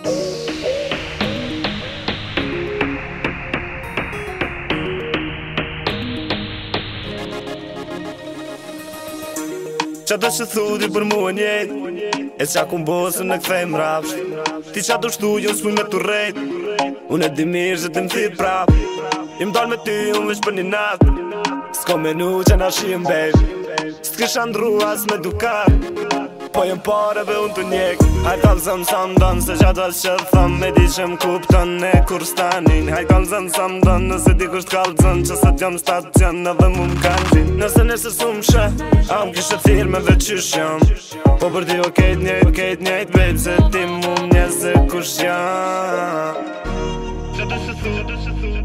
Qa do që thudi për mua njejt E qa ku mbosën në këthej mrapsh Ti qa do shtu jo s'puj me t'u rejt Unë e di mirë që ti m'thit prap Im dal me ty unë veç për një nat S'ko menu që na shim babe S'kisha ndru as me dukat Po jem pareve unë të njek Hajt kalzëm sa m'don Se qatë as që thëm Me di që m'kupton e kur stanin Hajt kalzëm sa m'don Nëse di kusht kalzën Që se t'jom stacion Edhe mu m'kandin Nëse nëse su m'shë A m'kishe thirë me veqysh jam Po për ti okejt njejt babe Se ti mu m'nje se kush jam Qëtë që thu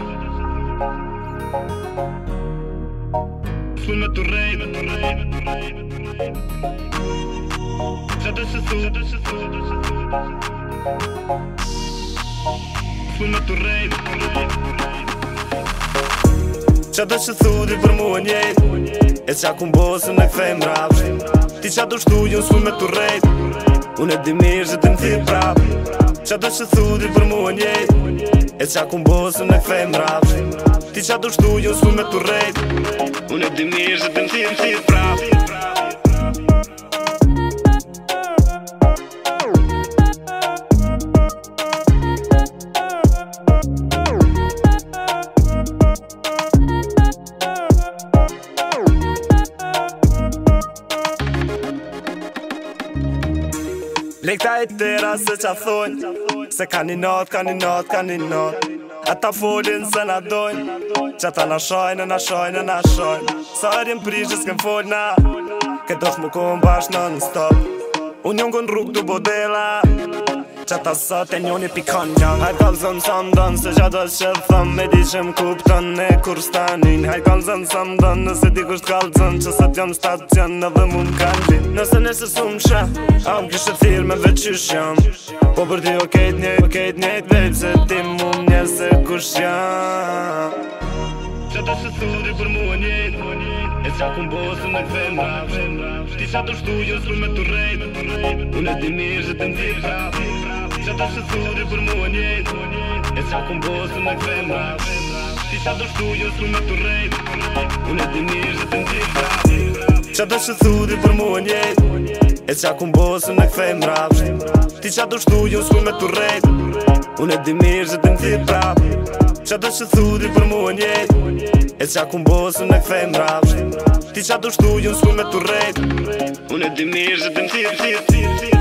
S'pull me t'u rejt Qëtë që thu S'pull me t'u rejt Qëtë që thu di për mua njejt E qa ku mbosën në këthej mrapsh Ti qa do shtu jo s'pull me t'u rejt Unë e di mirë që ti m'thit prap Qëtë që thu di për mua njejt E qa ku mbosën në këthej mrapsh Ti qa do shtu jo s'pull me t'u rejt Unë e di mirë që ti m'thit prap Lekta e tëra se qa thonj Se ka një not Ata folin se na dojnë Qata na shojnë Sa rjem prish s'kem fol na Këtë është më kohën bash non stop Unë jon kon rrug du bodela Qata sot e njoni pikon njën Hajt kalzëm sa m'don Se qato që thëm Me di që m'kupton e kur stanin Hajt kalzëm sa m'don Nëse di kusht kalzën Që se t'jom stacion Edhe mu m'kandin Nëse nëse su m'shë A m'kishe thirë me veqysh jam Po për ti okejt njejt babe Se ti mu m'nje se kush jam Qëtë që thudi për mua njejt E qa ku mbosën në këthej mrapsh Ti qa do shtu jo s'pull me t'u rejt Unë e di mirë që ti m'thit prap Qëtë që thudi për mua njejt E qa ku mbosën në këthej mrapsh Ti qa do shtu jo s'pull me t'u rejt Unë e di mirë që ti m'thit prap Qëtë që thudi për mua njejt E qa ku mbosën në këthej mrapsh Ti qa do shtu jo s'pull me t'u rejt Unë e di mirë që ti m'thit prap Qëtë që thudi për mua njejt E qa ku mbosën në këthej mrapsh Ti qa do shtu jo s'pull me t'u rejt Unë e di mirë që ti m'thit